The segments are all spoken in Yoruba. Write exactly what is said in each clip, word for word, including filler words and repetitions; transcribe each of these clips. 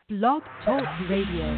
Blog Talk Radio.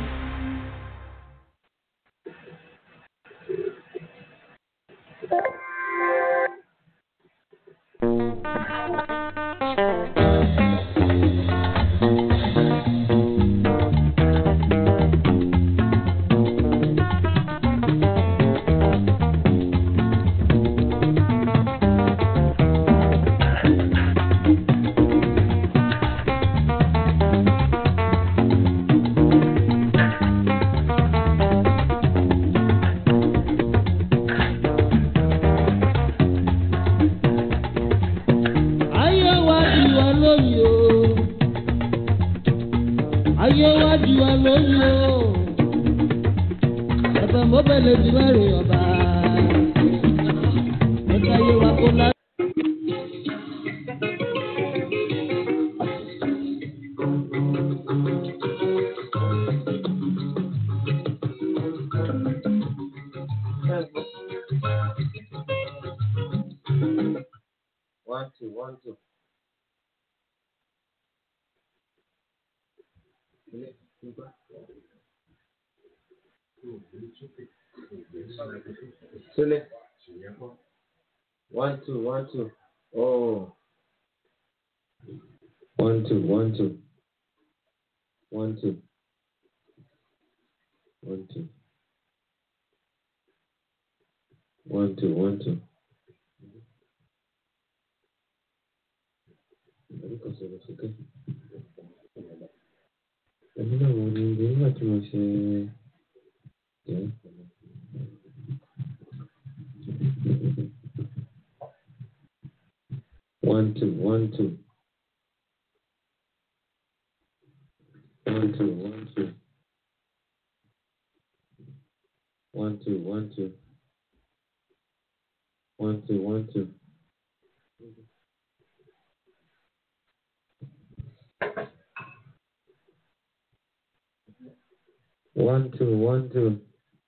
One, two, one, two. Oh. One, two, one, two. One, two. One, two. One, two, one, two. Ẹni náà wọ́n ní ilé nígbà tí mo ṣe jẹ́. One, two, one, two. One, two, one, two. One, two, one, two. One, two, one, two. One, two, one, two.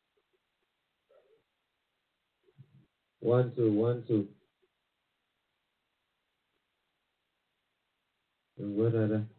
One, two, one, two. And what are they?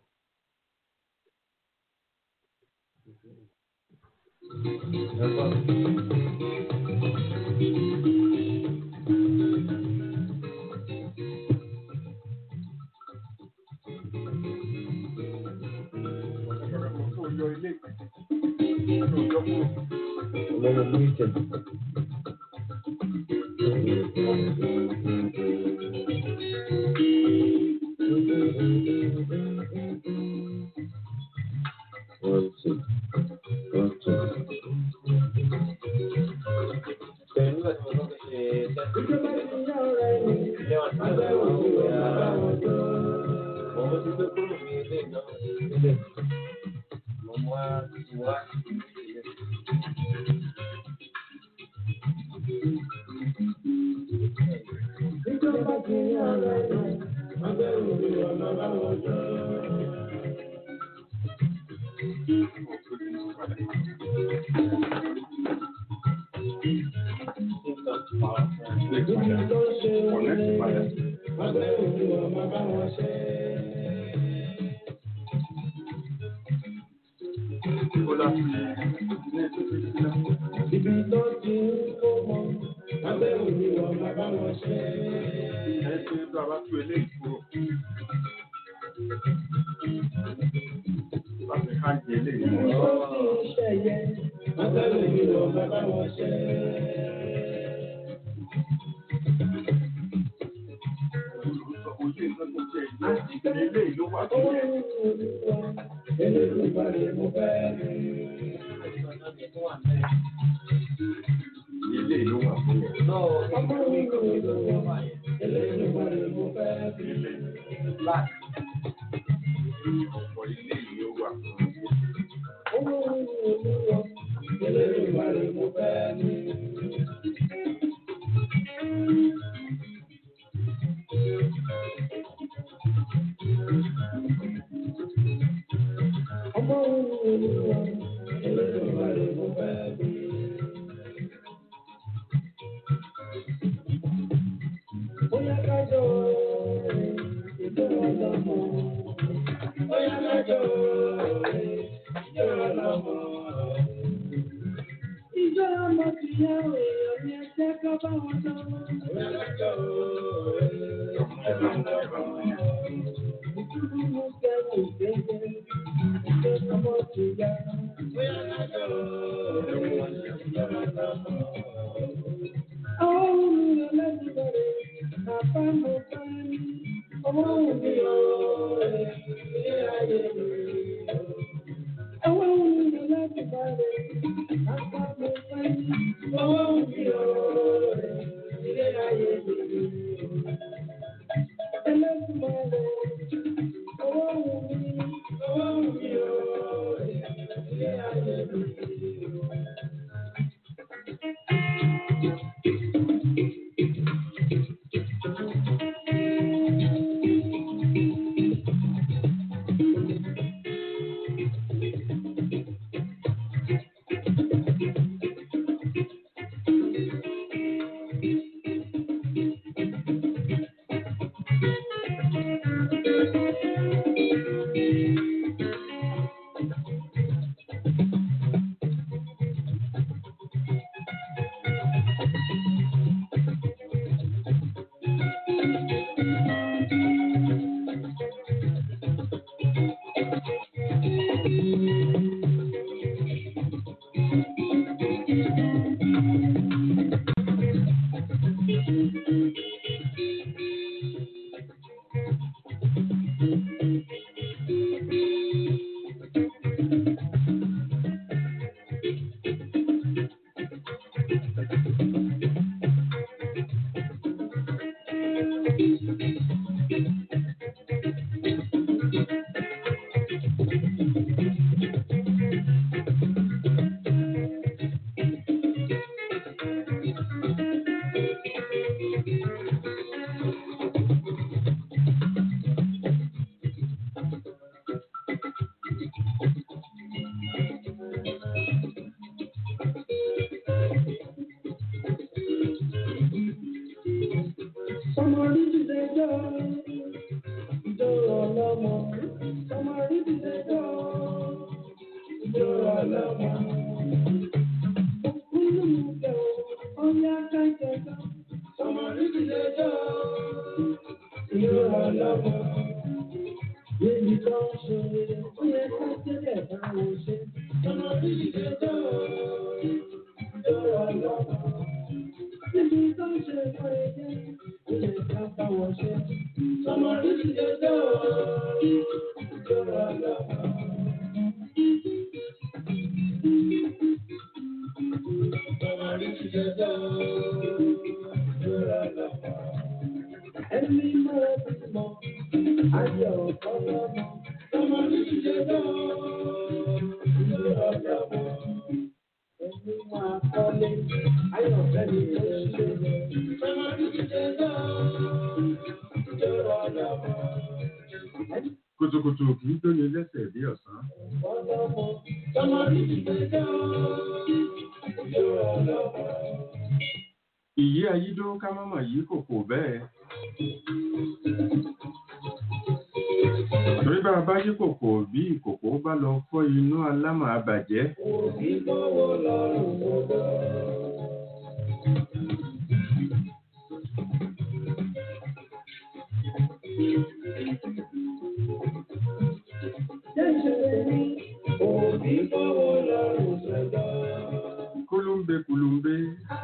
Kùtùkùtù kì í tóni lẹ́sẹ̀ bí ọ̀sán. Ìyí ayídó ká mọ́mọ́ yìí kò kò bẹ́ẹ̀. Torí bá a bá yí kòkò bí ìkòkò bá lọ fọ́ inú alámọ̀ abàjẹ́. Kulumbe kulumbe,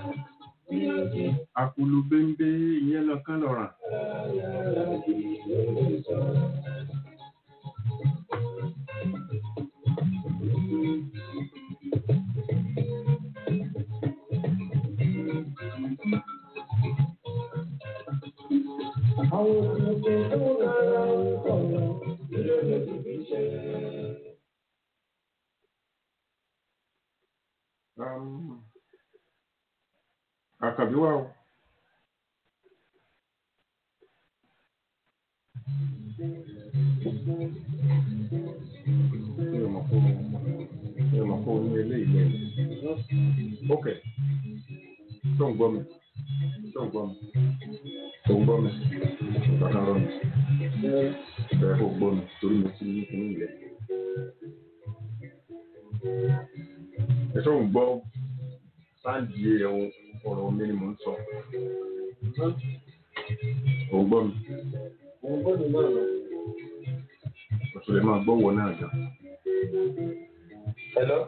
akulubembe ìyẹn lọ́kàn lọ́ràn. Um, Àkànbí wà o. Mi ò mọ̀ kó mi ò mọ̀ kó ní ilé ìlẹ̀. Ok. Tó ń gbọ́ mi. Tó ń gbọ́ mi. Tó ń gbọ́ mi. Bàtà rọ̀ mi. Bẹ̀rẹ̀ kó gbọ́ mi torí mo ti ní kíní ilẹ̀. Ẹ̀ṣọ́ ń gbọ́ sáǹdì ẹ̀hún ọ̀rọ̀ mi ni mò ń sọ. Ò ń gbọ́ mi. Ò ń gbọ́ mi náà lọ. Ọ̀tún lè máa gbọ́wọ́ náà jà. Hello.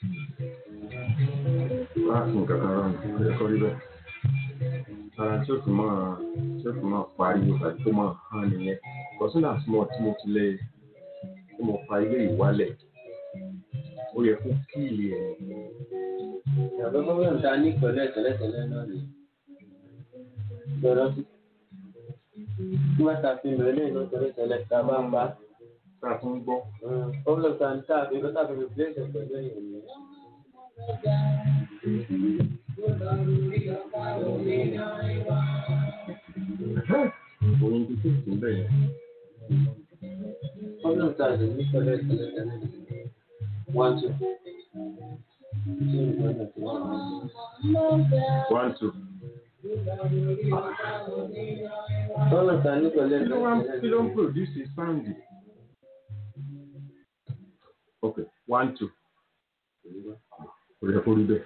Ah, nǹkan kan rán mi ẹ̀kọ́ rí bẹ́ẹ̀. Ara tí ó fi máa tí ó fi máa pariwo tàbí tó máa hàn nìyẹn. Kọ̀sínà tí mo tí mo ti lè tí mo fa ilé ìwálẹ̀. Ó yẹ kó kíìlì ẹ̀. Ìyàgbẹ́ gómìnà ta ní pẹ̀lú ẹ̀tẹ̀lẹ́tẹ̀lẹ́ náà rèé. Gbọ́dọ̀ sí. Tí wọ́n ta fi mẹ́lẹ́ iná tẹ́lẹ̀tẹ́lẹ̀ tá a bá ń bá. Tá a tún gbọ́. Gómìnà ta ní táàbí ló tàbí replace pẹ̀lú ẹ̀yìn mi. Oyin ti tó sí bẹ́ẹ̀ yẹn. Gómìnà ta ní pẹ̀lú ẹ̀tẹ̀lẹ́tẹ̀lẹ́. One two. One two. Gómìnà ta ní pẹ̀lú Kí ló wá ẹ̀tẹ̀lẹ́tẹ̀lẹ́. kí ló ń produce sound? Okay, one two. Kò yẹ kó rí bẹ́ẹ̀.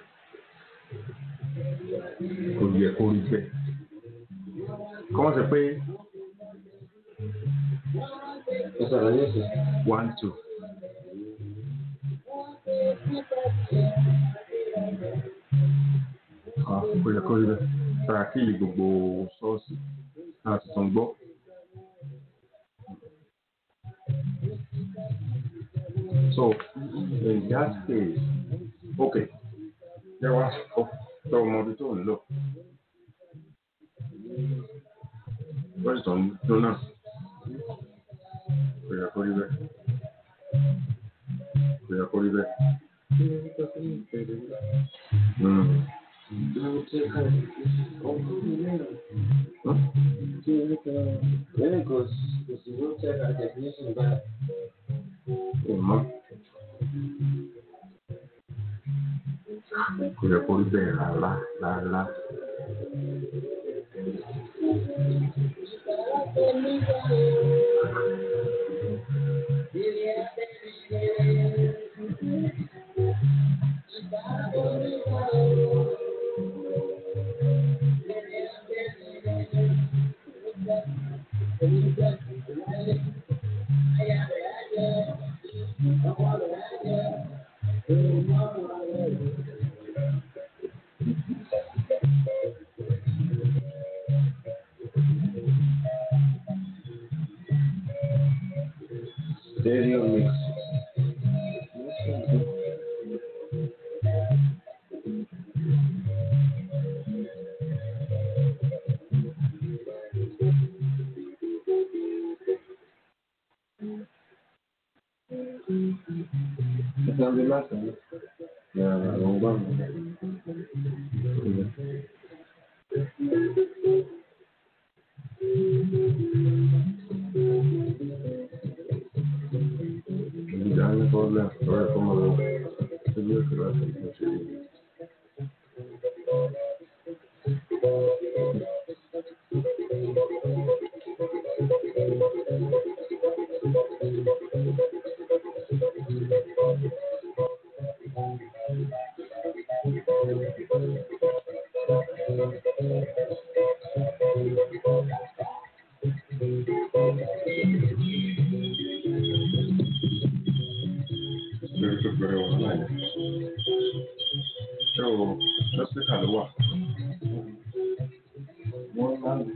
Kò yẹ kó rí bẹ́ẹ̀. Kọ́ wọ́n sọ pé Ó sọ̀rọ̀ ní ìsìn. one two. Ah, kò yẹ kó rí bẹ́ẹ̀. Tara kíìlì gbogbo ṣọ́ọ̀ṣì láti tún gbọ́. So, in that case, okay, there was so ọmọ ibi tó ń lọ. Wọ́n sì tún dún náà. Kò yẹ kó rí bẹ́ẹ̀. Kò yẹ kó rí bẹ́ẹ̀. Mm. Really goes to the root check and definition back. Ìmọ̀. Kò yẹ kó rí bẹ́ẹ̀ rárá rárá. Stereo mix. It's on the last one. Yeah, long one. Ìjà ní problem lórí ẹ̀kọ́ máa lọ sí ilé ìtura láti ìgbà ṣe yìí. Lórí tó bẹ̀rẹ̀ wọn láyé. Ṣé o lọ́síkà ló wà? Wọ́n máa ń.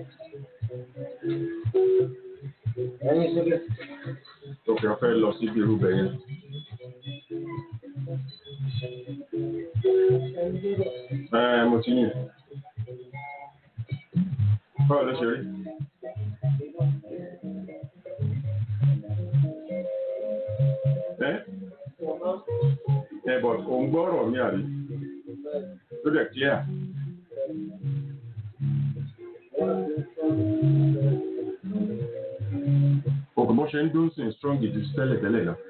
Ẹyin síbẹ̀. Òkè ọ̀fẹ́ lọ síbi irú bẹ̀ yẹn. Ẹ mo ti yìn. Báwo ló ṣe rí? Ẹ ẹ bọ̀ ò ń gbọ́ ọ̀rọ̀ mi àrí. Ló dẹ̀ clear. Òkè bó ṣe ń dún sí strong ju tẹ́lẹ̀ tẹ́lẹ̀ lọ.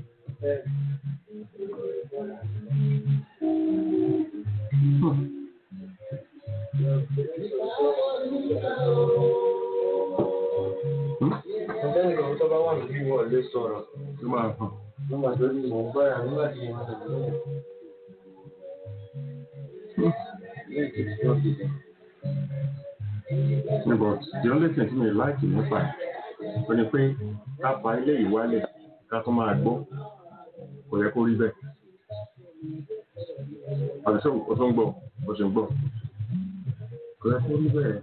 Ọ̀gbẹ́ni kan tó bá wà níbí wọn lè sọ̀rọ̀. Ló máa hàn. Wọ́n máa tó ní mọ̀ ń bára nígbà tí wọ́n ti lóyún. Ilé ìtìtì náà ti dẹ̀. But the only thing tí mi like nípa ẹ̀ ó ní pé ká pa ilé ìwálẹ̀ ká tó máa gbọ́ kò yẹ kó rí bẹ́ẹ̀ àti sọ o tó ń gbọ́ o ṣe ń gbọ́ kò yẹ kó rí bẹ́ẹ̀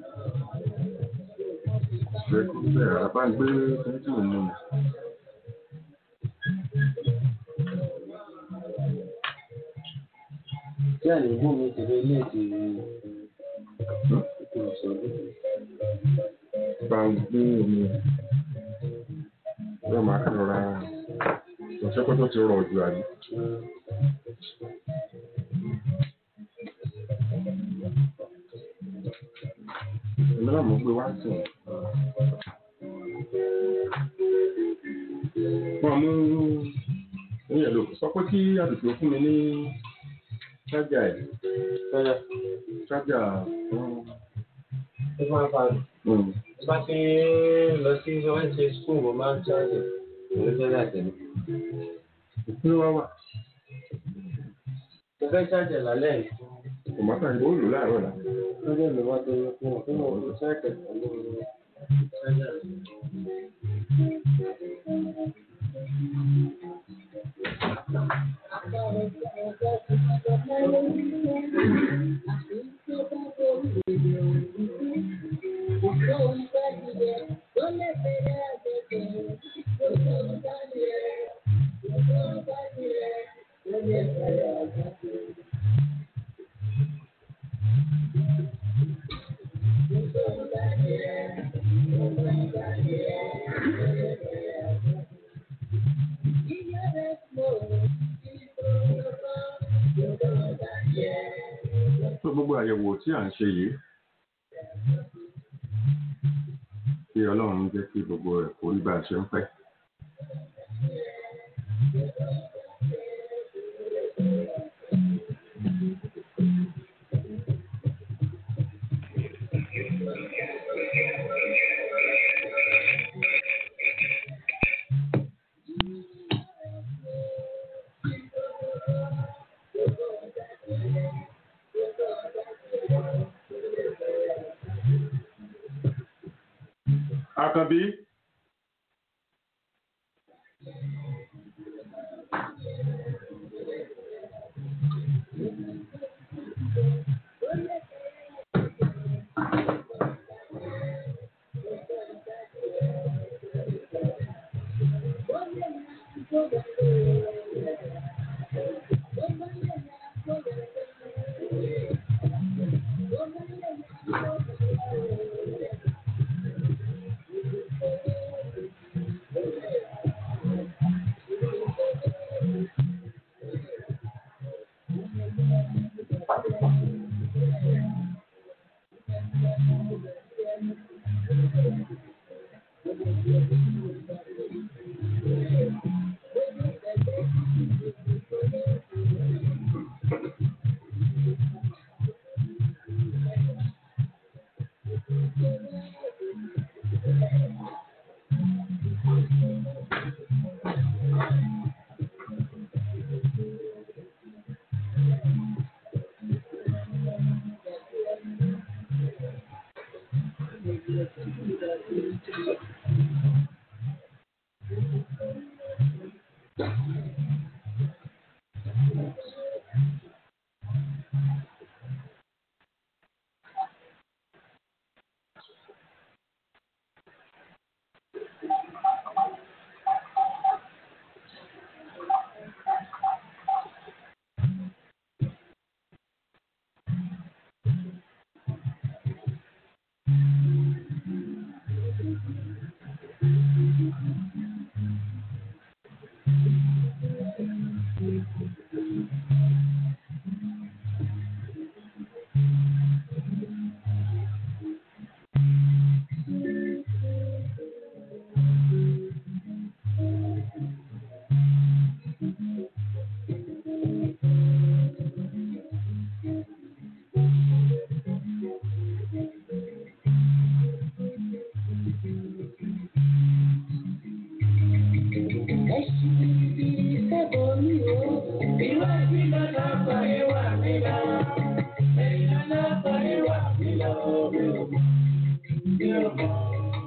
kò yẹ kó rí bẹ́ẹ̀ àbá ń gbé kíní tí mo mú mi. tí àlejò mi ti lé ilé ìdí ètò ìṣòro. bá ń gbé omi yóò máa kí ọ̀rá ọ̀sẹ̀ kó tó ti rọ̀ jù àbí. èmi náà mo gbé wá sí i. wọ́n mú oúnjẹ lò sọ pé kí àdùgbò fún mi ní ṣájà ẹ̀ ṣájà fún. ó máa ń fa àrùn. bá ti lọ sí wọ́n ṣe skul mo máa ń ṣáàjì ìlú sọ́jà tẹ̀lé. ìpín wá wà. mo fẹ́ ṣáàjì lálẹ́ yìí. kò má tàbí ó lò láàárọ̀ là. lọ́jọ́ mi wá tó yẹ fún ọ fún ọ fún ṣáàjì pẹ̀lú ṣáàjì. tó gbogbo àyẹ̀wò tí à ń ṣe yìí kí Ọlọ́run jẹ́ kí gbogbo rẹ̀ kó rí bá a ṣe ń fẹ́. Àkànbí.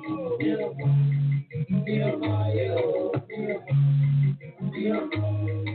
Yeah.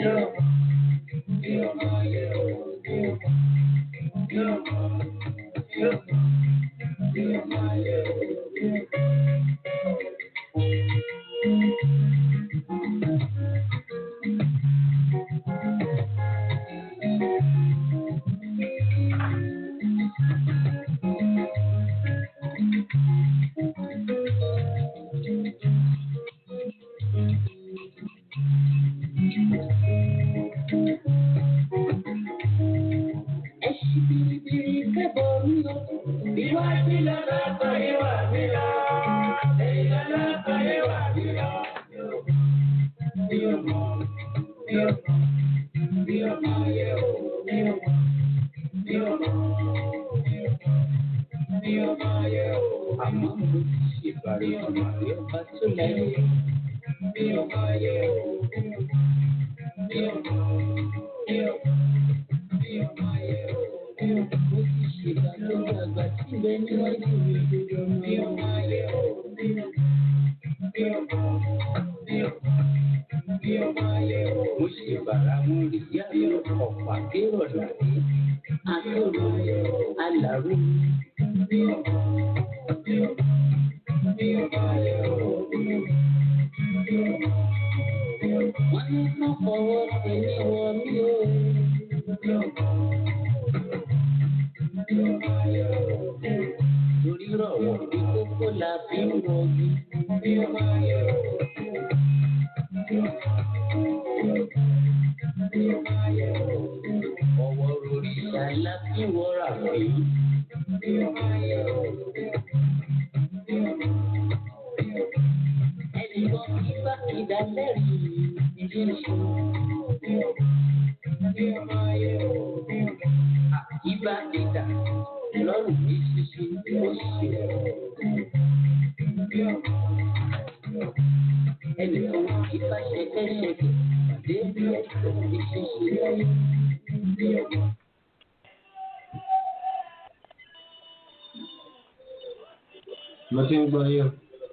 Mo ti ń gbọ́ yín o.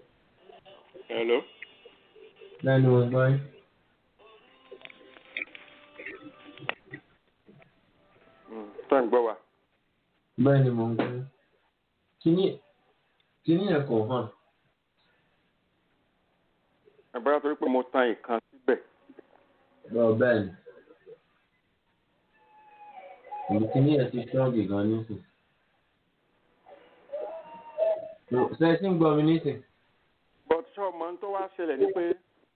Hello. Lẹ́nu ọgbọ́n yín. Tá ń gbọ́ wa. Bẹ́ẹ̀ ni mo ń gbọ́. Kíní kíní ẹ̀kọ́ hàn. Àbúrò torí pé mo tan ìkan síbẹ̀. Lọ bẹ́ẹ̀ ni. Èmi kíní ẹ̀ ti ṣọ́ọ̀gì gan nísìn. Ṣé ẹ ti ń gbọ́ mi nísìn? But ṣé ọmọ tó wá ṣẹlẹ̀ ni pé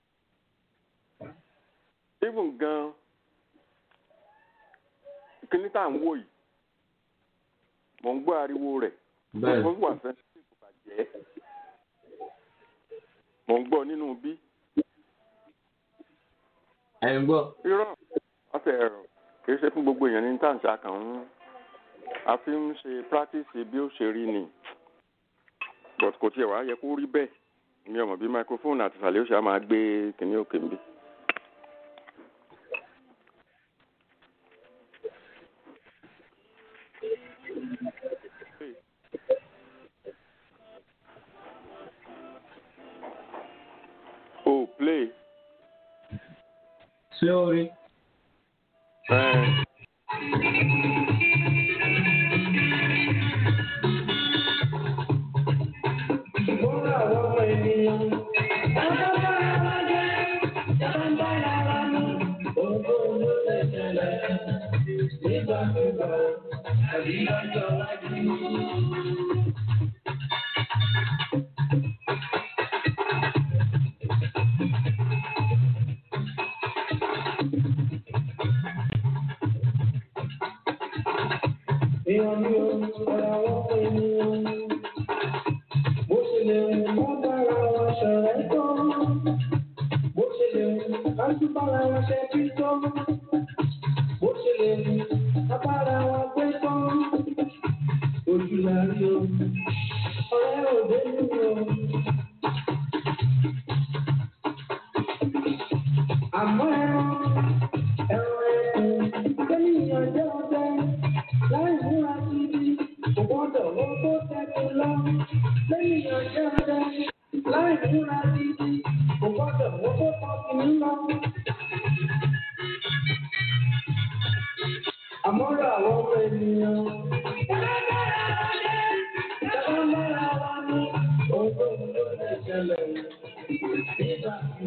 even gan kíní tá à ń wò yìí mò ń gbọ́ ariwo rẹ̀ Bẹ́ẹ̀. mo ń wà sensitive bàjẹ́ mò ń gbọ́ nínú bí. Ẹ̀ ń gbọ́. Irọ́ ọ̀sẹ̀ ẹ̀rọ kìí ṣe fún gbogbo èèyàn ní tàǹṣà kan ń a fi ń ṣe practice bí ó ṣe rí ni but kò tiẹ̀ wá yẹ kó rí bẹ́ẹ̀ mi ò mọ̀ bí microphone àti ìsàlẹ̀ ó ṣe á máa gbé kìnní òkè ń bí. Oh, play. Ṣé o rí? Eh.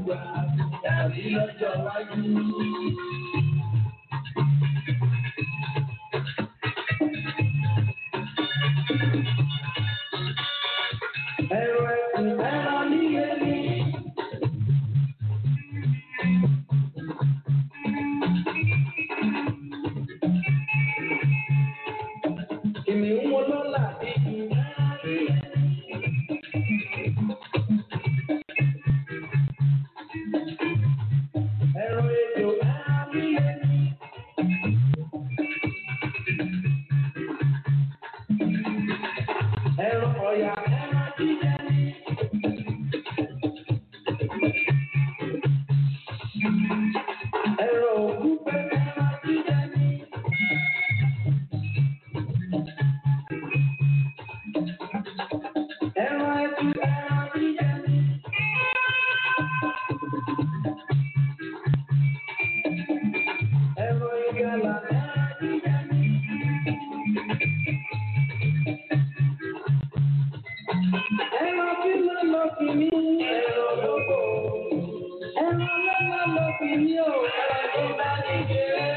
gbà tàbí lọ́jọ́ wájú. Ẹ̀rọ ẹ̀sìn ẹ̀rọ níye ní. Kìnìún wo ló là bí jù ẹ̀rọ níye ní. Ẹ̀rọ ejò ẹ̀rọ níye ní. Ẹ̀rọ ọ̀yà ẹ̀rọ jíjẹ ní. Ẹ̀rọ òkúpe ẹ̀rọ jíjẹ ní. Ẹ̀rọ ẹtù ẹ̀rọ jíjẹ ní. Ẹ̀rọ ìgalà ẹ̀rọ jíjẹ ní. Ẹ̀rọ tí ló lọ sí ní ẹ̀rọ lóko. Ẹ̀rọ lọ́lá lọ sí ní o, ẹ̀rọ tó bá ní jẹ́.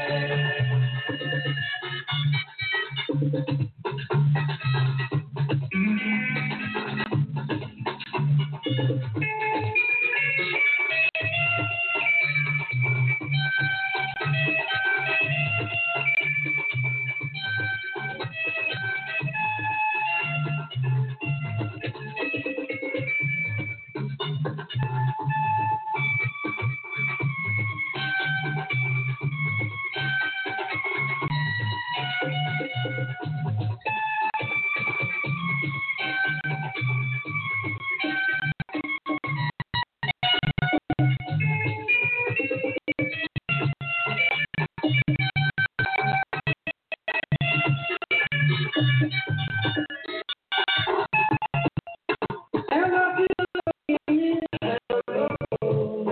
Ẹ̀rọ tí ló lọ sí ní ẹ̀rọ lóko.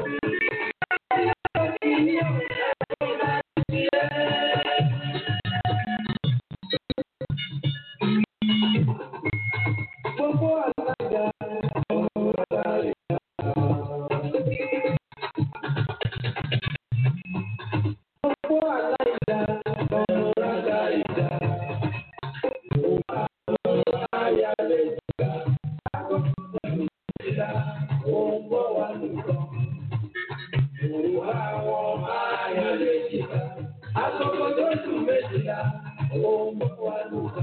Ẹ̀rọ tí ní o, ẹ̀rọ tó bá ní jẹ́. Gbogbo alága ọ̀rọ̀ àdáyé. Gbogbo alága ọ̀rọ̀ àdáyé. Ọ̀rọ̀ ayálé ìgbà. Àkọ́kọ́ ìgbà ó ń bọ̀ wá lùkọ́. Òwò àwọn ayálé ìgbà. Àkọ́kọ́ tó dùn méjìlá ó ń bọ̀ wá lùkọ́.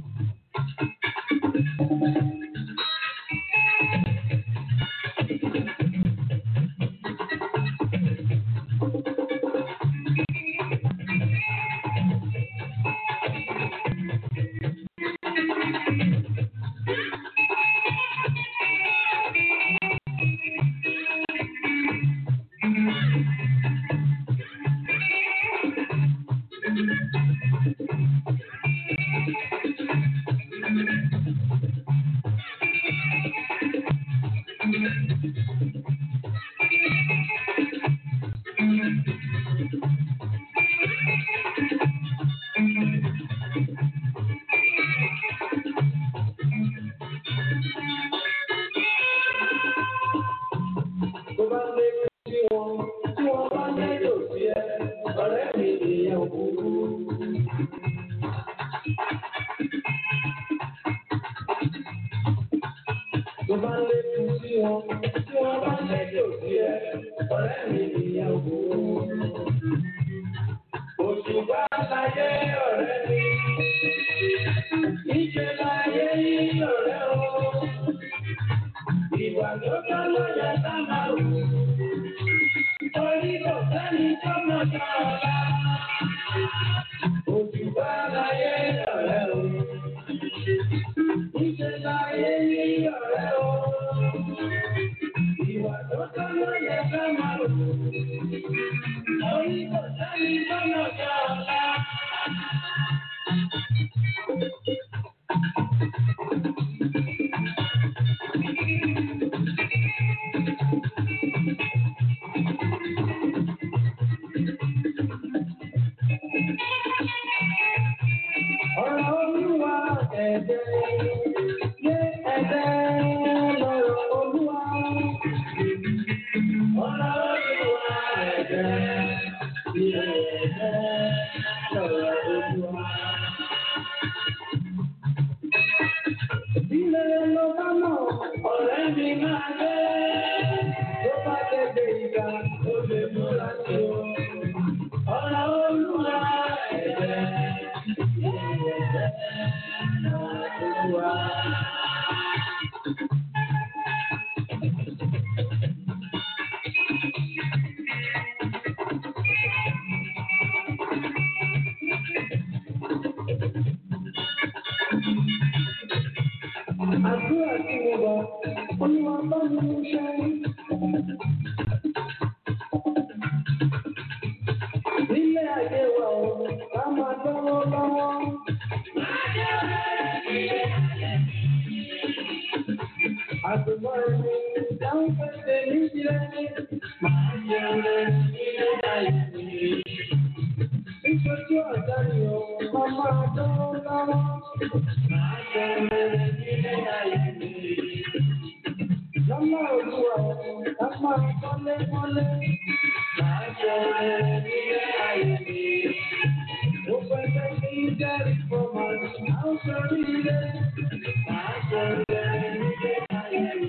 Tó bá lé sí wọn, tí wọ́n bá lẹ́jọ́ sí ẹ, ọ̀rẹ́ mi ìyẹn òkúrú. Tó bá lé sí wọn, tí wọ́n bá lẹ́jọ́ sí ẹ, ọ̀rẹ́ mi ìyẹn òkúrú. Òṣùpá láyé ọ̀rẹ́ mi, ìṣe láyé yí ọ̀rẹ́ o. Ìwà tó bá lọ́yà tá máa wù. Orí kò sẹ́ni tó mọ̀ sọ ọ̀la. Òṣùpá láyé ọ̀rẹ́ o. Ìṣe láyé yí ọ̀rẹ́ o. Ìwà tó bá lọ́yà tá máa wù. Orí kò sẹ́ni tó mọ̀ sọ ọ̀la. ilé ẹ̀fẹ́ lọ́rọ̀ Olúwa. Ilé ló bá mọ̀, ọ̀rẹ́ mi máa gbé. Tó bá tẹ̀lé ìgbà, ó lè múra sí o. Ọ̀rọ̀ Olúwa ẹ̀fẹ́ ilé ẹ̀fẹ́ lọ́rọ̀ Olúwa. Àdúrà tí mo bọ̀, Olúwa bá mi mú ṣe. Nílé ayé wa o, ká máa lọ́wọ́ lọ́wọ́. Àtùmọ̀ ẹni dáhùn pẹ̀lẹ́ nídìí máa jẹ rẹ̀ nílé ayé mi. Nítorí ọ̀dà ni o, máa máa lọ́wọ́ lọ́wọ́. Máa jẹ rẹ̀ nílé ayé mi. Lọ́lá Olúwa, ká máa kọ́lé mọ́lé. Máa jẹ rẹ̀ nílé ayé mi. Mo fẹ́ fẹ́ kí jẹ́ ìfọ̀mọ̀ àwọn sọ̀rí ilé. Máa jẹ rẹ̀ nílé ayé mi.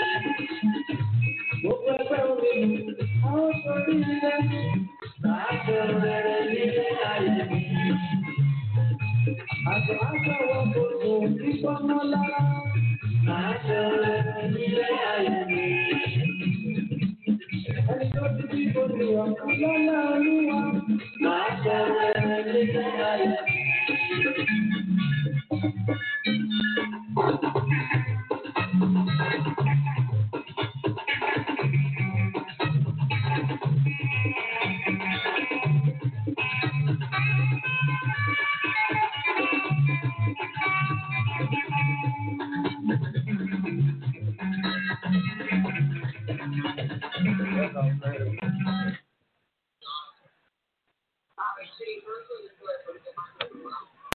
Mo fẹ́ fẹ́ omi àwọn sọ̀rí ilé. Máa jẹ rẹ̀ nílé ayé mi. Àjọ àgbàwọ̀ kò dùn ìfọ̀mọ́ lára. Máa jẹ rẹ̀ nílé ayé mi. Ẹni tó ti bí kò ní ọ̀kan lọ́lá Olúwa. Máa jẹ rẹ̀ nílé ayé mi.